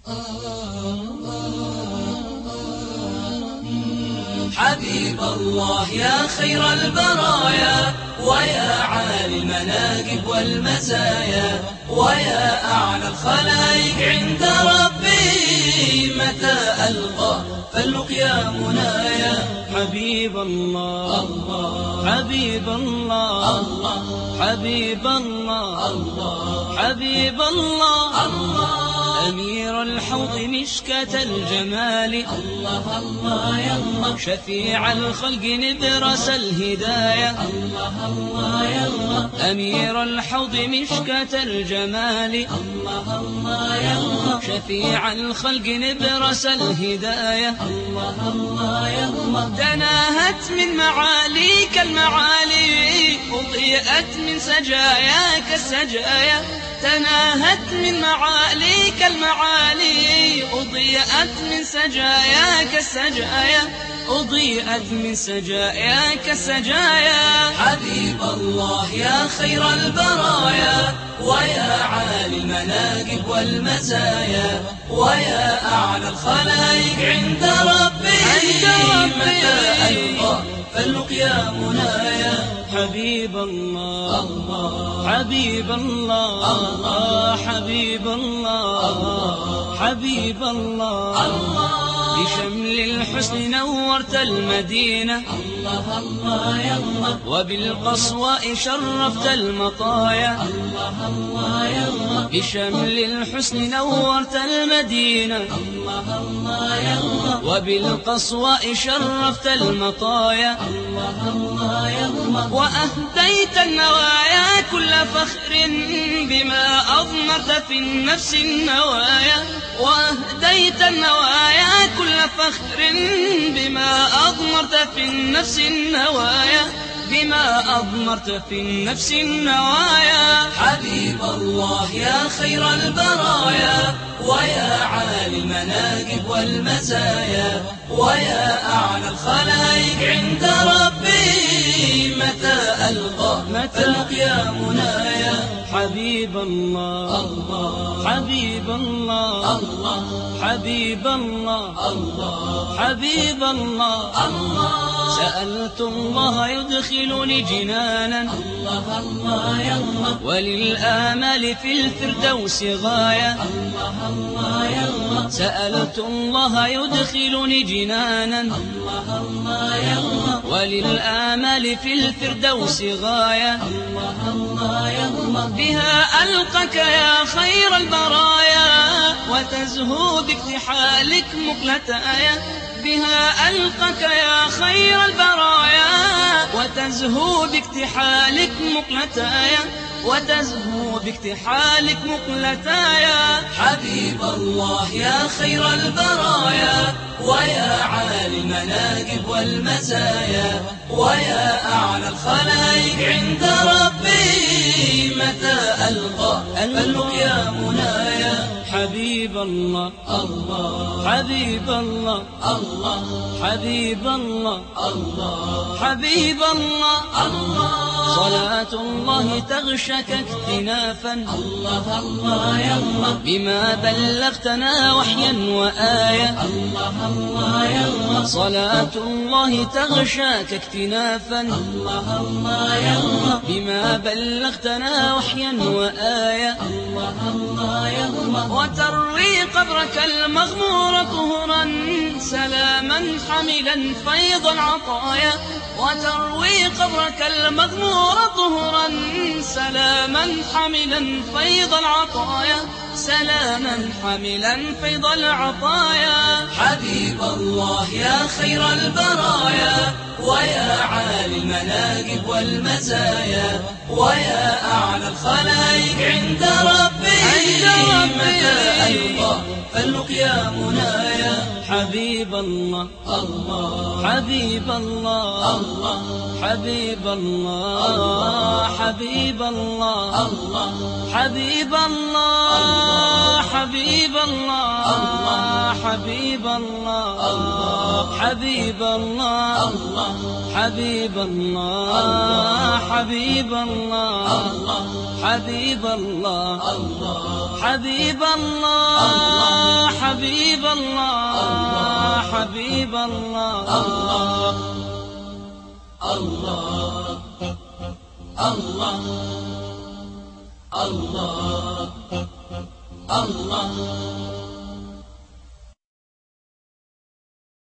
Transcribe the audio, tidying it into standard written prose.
حبيب الله يا خير البرايا، ويا عالي المناقب والمزايا، ويا أعلى الخلائق عند ربي، متى ألقى فاللقيا منايا. حبيب الله الله حبيب الله الله حبيب الله الله حبيب الله الله أمير الحوض مشكاة الجمال، الله الله يا الله شفيع الخلق نبرس الهداية، الله الله يا الله أمير الحوض مشكاة الجمال، الله الله يا الله شفيع الخلق نبرس الهداية، الله الله يا الله تناهت من معاليك المعالي، أضيئت من سجاياك السجايا، تناهت من معاليك المعالي، أضيئت من سجاياك السجايا، أضيئت من سجاياك السجايا. حبيب الله يا خير البرايا، ويا عالي المناقب والمزايا، ويا أعلى الخلائق عند ربي، متى ألقى فاللقيا منايا. حبيب الله الله حبيب الله الله حبيب الله حبيب الله الله بشمل الحسن نورت المدينة، الله الله يا الله وبالقصواء شرفت المطايا، الله الله يا الله بشمل الحسن نورت المدينة، الله الله يا الله وبالقصواء شرفت المطايا، الله الله يا الله وأهديت النوايا كل فخر بما أضمرت في النفس النوايا، وأهديت النوايا كل فخر بما أضمرت في النفس النوايا، بما أضمرت في النفس النوايا. حبيب الله يا خير البرايا، ويا عالي المناقب والمزايا، ويا أعلى الخلائق عند ربي، متى ألقى فاللقيا منايا. حبيب الله الله حبيب الله الله حبيب الله الله حبيب الله الله سألت الله يدخلني جنانا، الله الله يا الله وللآمال في الفردوس غاية، الله الله يا الله سألت الله يدخلني جنانا، الله الله يا الله وللآمال في الفردوس غاية، الله الله يا الله بها ألقك يا خير البرايا، وتزهو باكتحالك مقلة آية، بها ألقك يا خير البرايا، وتزهو باكتحالك مقلة آية، وتزهو باكتحالك مقلة آية. حبيب الله يا خير البرايا، ويا عالي المناقب والمزايا، ويا أعلى الخلائق عند ربي، متى ألقى فاللقيا منايا. حبيب الله الله حبيب الله الله حبيب الله الله حبيب الله الله صلاة الله تغشك اكتنافا، الله الله يا الله بما بلغتنا وحيا وآية، الله الله يا الله صلاة الله تغشاك اكتنافا، الله الله يا الله بما بلغتنا وحيا وآية، الله الله يا الله وتروي قبرك المغمور طهرا سلاما حملا فيض العطايا، وتروي قبرك المغمور طهرا سلاما حملا فيض العطايا، سلاما حملا فيض العطايا. حبيب الله يا خير البرايا، ويا عالي المناقب والمزايا، ويا أعلى الخلائق عند ربي، متى ألقى فاللقيا منايا. حبيب الله الله حبيب الله الله حبيب الله حبيب الله الله حبيب الله حبيب الله حبيب الله حبيب الله الله حبيب الله حبيب الله الله حبيب الله الله حبيب الله حبيب الله الله الله الله الله الله